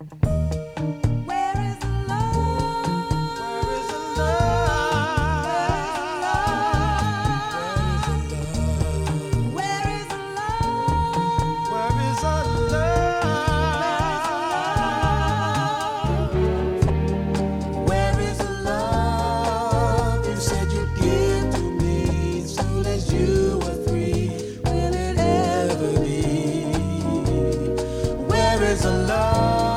Where is the love? Where is the love? Where is the love? Where is the love? Where is the love you said you'd give to me as soon as you were free? Will it ever be? Where is the love?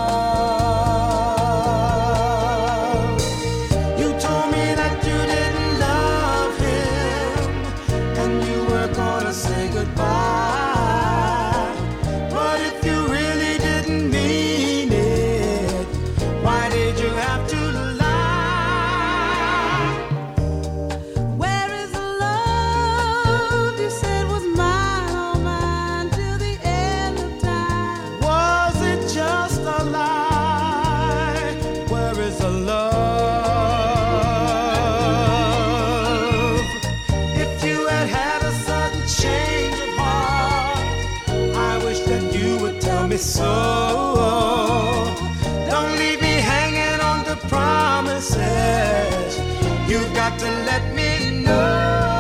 You told me that you didn't love him and you were gonna say goodbye. But if you really didn't mean it, why did you have to lie? Where is the love you said was mine, all mine till the end of time? Was it just a lie? Where is the love? If you had had a sudden change of heart, I wish that you would tell me so. Don't leave me hanging on to promises. You've got to let me know.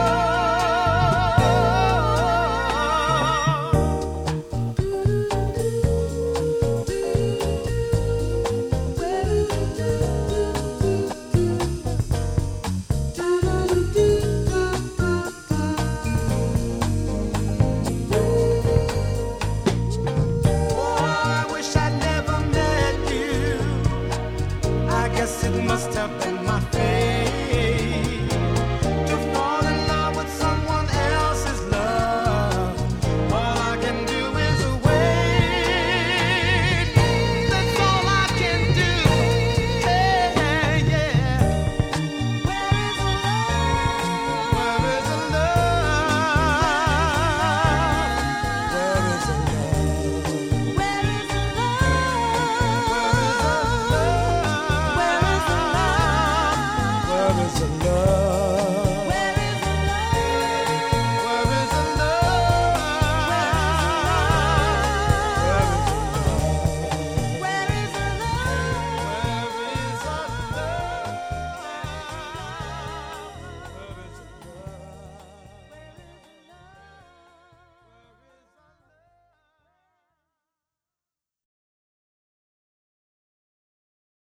Oh, I wish I'd never met you. I guess it must have been